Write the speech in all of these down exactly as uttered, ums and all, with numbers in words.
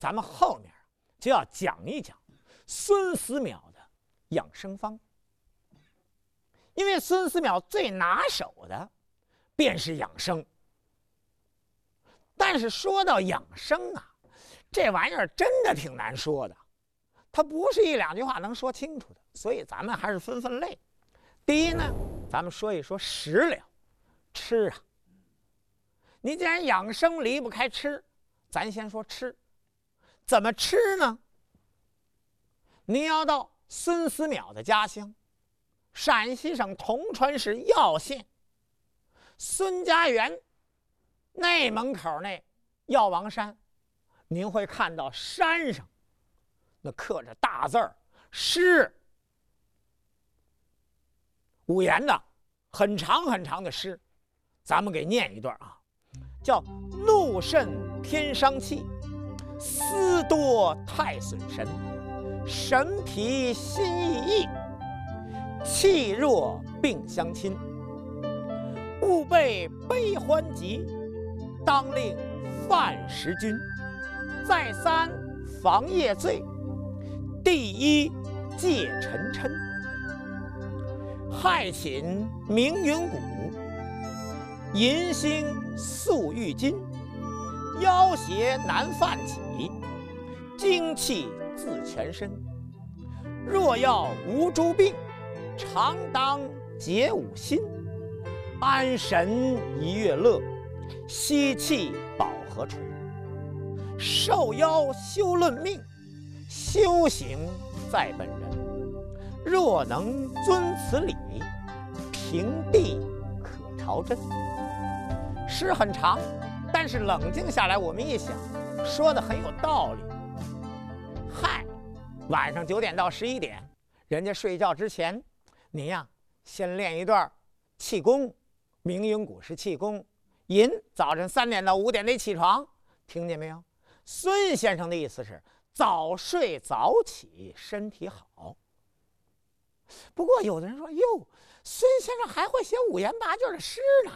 咱们后面就要讲一讲孙思邈的养生方，因为孙思邈最拿手的便是养生。但是说到养生啊，这玩意儿真的挺难说的，它不是一两句话能说清楚的，所以咱们还是分分类。第一呢，咱们说一说食疗，吃啊。你既然养生离不开吃，咱先说吃。怎么吃呢？您要到孙思邈的家乡，陕西省铜川市耀县孙家园那门口那药王山，您会看到山上那刻着大字儿“诗”，五言的，很长很长的诗，咱们给念一段啊，叫“怒甚天伤气，思多太损神，神疲心亦易，气弱病相侵。勿备悲欢急，当令饭食均。再三防夜醉，第一戒沉嗔。害寝鸣云谷，银星宿玉金。腰胁难犯起，精气自全身。若要无诸病，常当解五心。安神一月乐，息气保和纯。受腰修论命，修行在本人。若能遵此理，平地可朝真。诗很长，但是冷静下来，我们一想，说的很有道理。嗨，晚上九点到十一点，人家睡觉之前，您呀先练一段气功。鸣云谷是气功，寅早晨三点到五点得起床，听见没有？孙先生的意思是早睡早起，身体好。不过有的人说，哟，孙先生还会写五言八句的诗呢。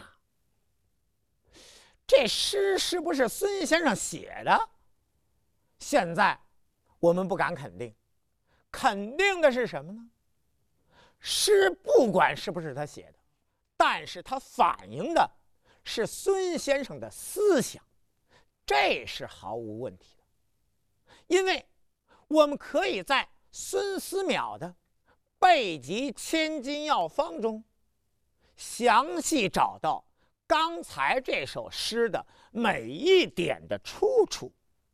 这诗是不是孙先生写的？现在我们不敢肯定，肯定的是什么呢？诗不管是不是他写的，但是它反映的是孙先生的思想，这是毫无问题的。因为我们可以在孙思邈的《备急千金药方》中详细找到刚才这首诗的每一点的出处。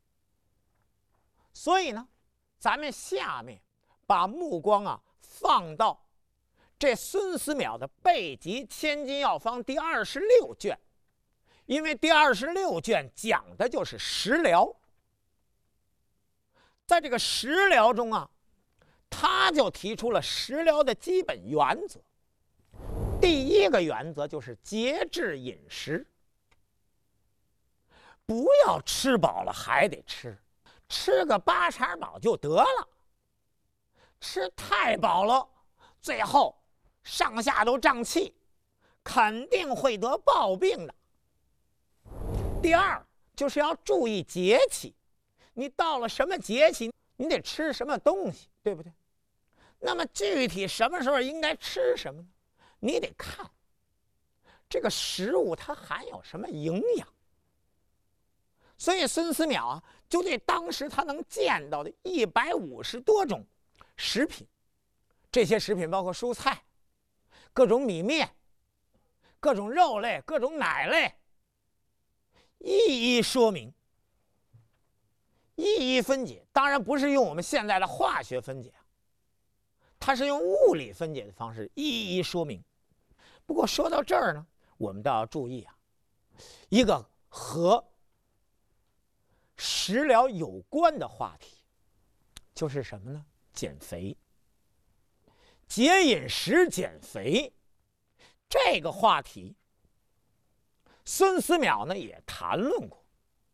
所以呢，咱们下面把目光啊放到这孙思邈的《备急千金药方》第二十六卷，因为第二十六卷讲的就是食疗。在这个食疗中啊，他就提出了食疗的基本原则。第一个原则就是节制饮食，不要吃饱了还得吃，吃个八成饱就得了。吃太饱了，最后上下都胀气，肯定会得暴病的。第二就是要注意节气，你到了什么节气，你得吃什么东西，对不对？那么具体什么时候应该吃什么呢？你得看这个食物它含有什么营养。所以孙思邈啊，就对当时他能见到的一百五十多种食品，这些食品包括蔬菜、各种米面、各种肉类、各种奶类，一一说明，一一分解。当然不是用我们现在的化学分解，它是用物理分解的方式一一说明。不过说到这儿呢，我们都要注意啊，一个和食疗有关的话题就是什么呢？减肥。节饮食减肥这个话题，孙思邈呢也谈论过。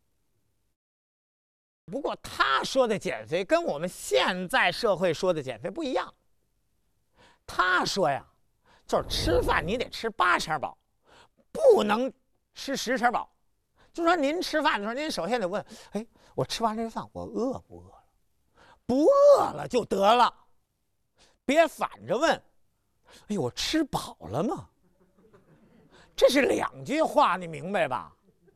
不过他说的减肥跟我们现在社会说的减肥不一样。他说呀，就是吃饭你得吃八成饱，不能吃十成饱。就说您吃饭的时候，您首先得问，哎， 我吃完这饭我饿不饿了？不饿了就得了，别反着问。哎呦，我吃饱了吗？这是两句话，你明白吧？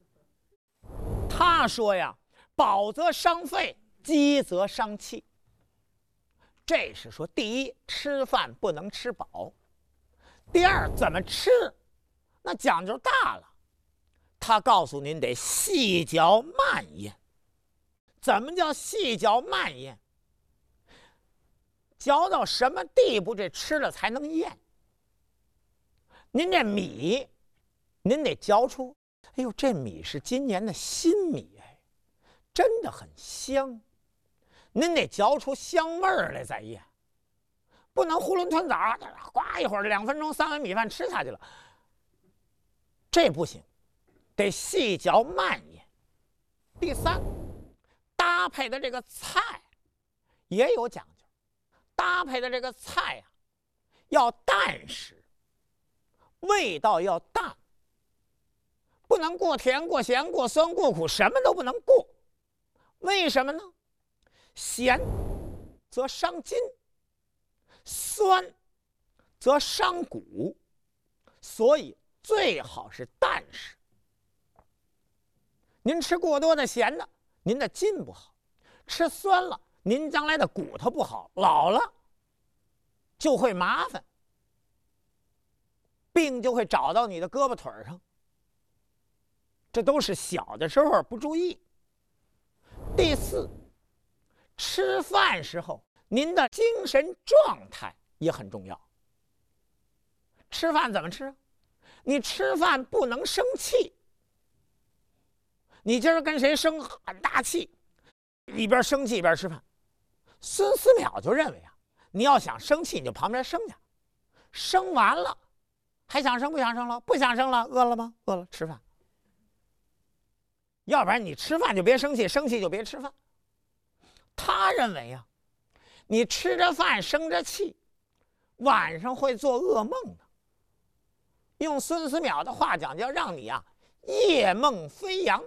他说呀，饱则伤肺，饥则伤气。这是说，第一，吃饭不能吃饱；第二，怎么吃，那讲究大了。他告诉您得细嚼慢咽。怎么叫细嚼慢咽？嚼到什么地步，这吃了才能咽？您这米，您得嚼出，哎呦，这米是今年的新米，哎，真的很香。您得嚼出香味儿来再咽，不能囫囵吞枣，呱一会儿两分钟三碗米饭吃下去了，这不行，得细嚼慢咽。第三，搭配的这个菜也有讲究，搭配的这个菜呀、啊，要淡食，味道要淡，不能过甜、过咸、过酸、过苦，什么都不能过。为什么呢？咸则伤筋，酸则伤骨，所以最好是淡食。您吃过多的咸的，您的筋不好；吃酸了，您将来的骨头不好，老了就会麻烦，病就会找到你的胳膊腿上。这都是小的时候不注意。第四，吃饭时候您的精神状态也很重要。吃饭怎么吃？你吃饭不能生气。你今儿跟谁生很大气，一边生气一边吃饭。孙思邈就认为啊，你要想生气，你就旁边生去，生完了还想生不想生了？不想生了，饿了吗？饿了，吃饭。要不然你吃饭就别生气，生气就别吃饭。他认为啊，你吃着饭生着气，晚上会做噩梦的。用孙思邈的话讲，叫让你啊夜梦飞扬。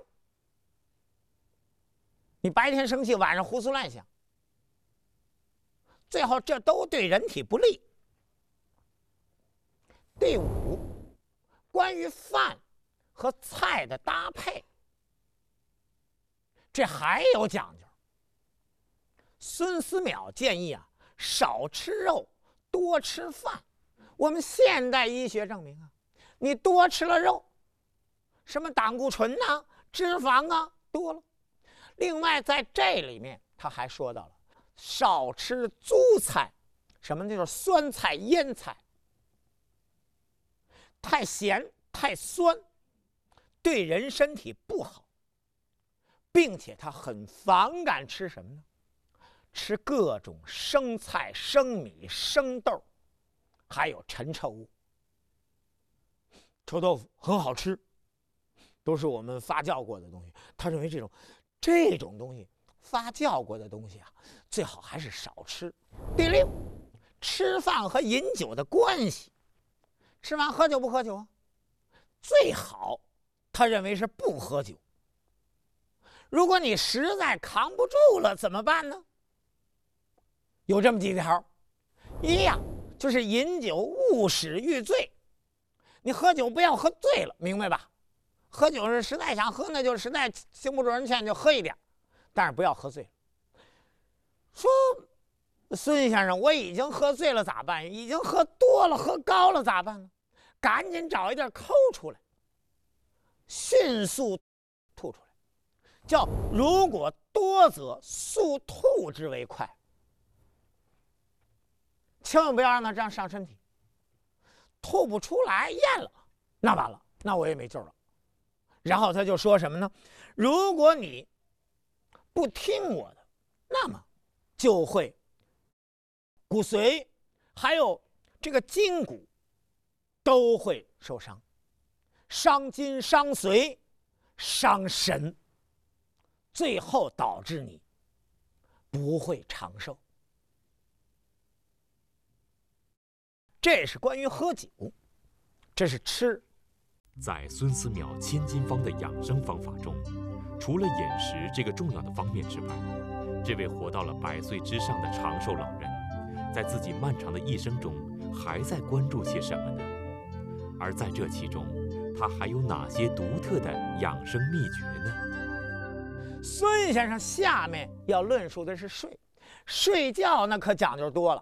你白天生气，晚上胡思乱想，最后这都对人体不利。第五，关于饭和菜的搭配，这还有讲究。孙思邈建议啊，少吃肉，多吃饭。我们现代医学证明啊，你多吃了肉，什么胆固醇啊、脂肪啊多了。另外在这里面他还说到了少吃粗菜，什么就是酸菜、腌菜，太咸太酸对人身体不好，并且他很反感吃什么呢？吃各种生菜、生米、生豆，还有陈臭物。臭豆腐很好吃，都是我们发酵过的东西。他认为这种这种东西发酵过的东西啊，最好还是少吃。第六，吃饭和饮酒的关系，吃饭喝酒不喝酒啊？最好他认为是不喝酒。如果你实在扛不住了怎么办呢？有这么几条。一呀，就是饮酒勿使欲醉。你喝酒不要喝醉了，明白吧？喝酒是实在想喝，那就实在经不住人劝就喝一点，但是不要喝醉了。说孙先生，我已经喝醉了咋办？已经喝多了、喝高了咋办呢？赶紧找一点抠出来，迅速吐出来。叫如果多则速吐之为快，千万不要让它这样上身体。吐不出来咽了，那完了，那我也没救了。然后他就说什么呢？如果你不听我的，那么就会骨髓还有这个筋骨都会受伤，伤筋伤髓伤神，最后导致你不会长寿。这是关于喝酒，这是吃。 在孙思邈千金方的养生方法中， 除了饮食这个重要的方面之外，这位活到了百岁之上的长寿老人，在自己漫长的一生中，还在关注些什么呢？而在这其中，他还有哪些独特的养生秘诀呢？ 孙先生下面要论述的是睡，睡觉那可讲究多了。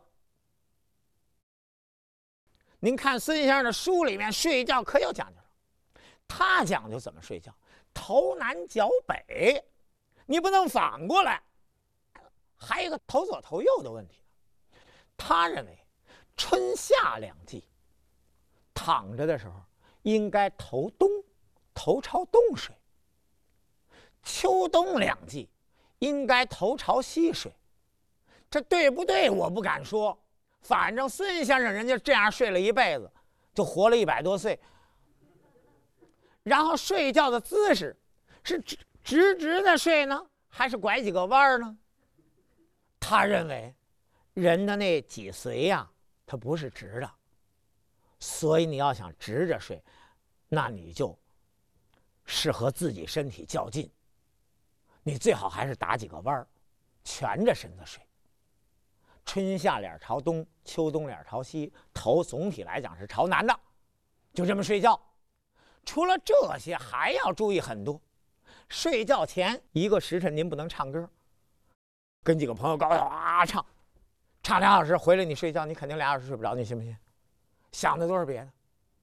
您看孙先生的书里面，睡觉可有讲究了。他讲究怎么睡觉，头南脚北，你不能反过来。还有一个头左头右的问题。他认为春夏两季躺着的时候应该头东，头朝东睡；秋冬两季应该头朝西睡。这对不对我不敢说，反正孙先生人家这样睡了一辈子，就活了一百多岁。然后睡觉的姿势是直直直的睡呢，还是拐几个弯呢？他认为人的那脊髓呀、啊，它不是直的，所以你要想直着睡，那你就适合自己身体较劲，你最好还是打几个弯，蜷着身子睡。春夏脸朝东，秋冬脸朝西，头总体来讲是朝南的，就这么睡觉。除了这些，还要注意很多。睡觉前一个时辰您不能唱歌，跟几个朋友高高啊唱，唱俩小时回来你睡觉，你肯定俩小时睡不着，你信不信？想的都是别的。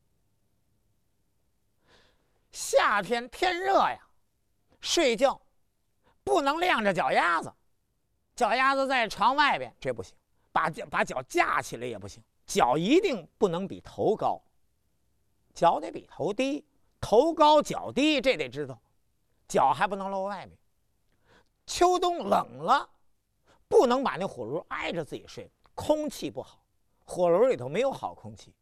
夏天天热呀，睡觉不能晾着脚丫子，脚丫子在床外边这不行，把脚把脚架起来也不行，脚一定不能比头高，脚得比头低，头高脚低，这得知道，脚还不能露外面。秋冬冷了，不能把那火炉挨着自己睡，空气不好，火炉里头没有好空气。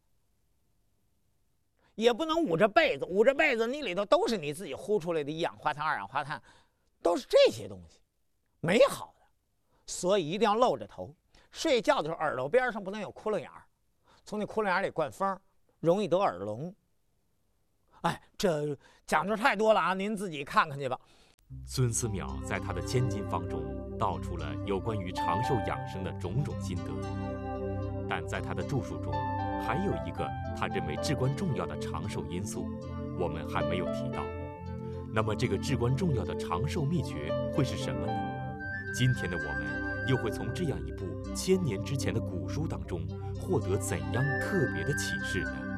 也不能捂着被子，捂着被子你里头都是你自己呼出来的一氧化碳、二氧化碳，都是这些东西，没好的，所以一定要露着头。睡觉的时候耳朵边上不能有窟窿眼儿，从那窟窿眼儿里灌风，容易得耳聋。哎，这讲究太多了啊，您自己看看去吧。 孙思邈在他的千金方中道出了有关于长寿养生的种种心得，但在他的著述中，还有一个他认为至关重要的长寿因素，我们还没有提到。那么，这个至关重要的长寿秘诀会是什么呢？今天的我们又会从这样一部千年之前的古书当中获得怎样特别的启示呢？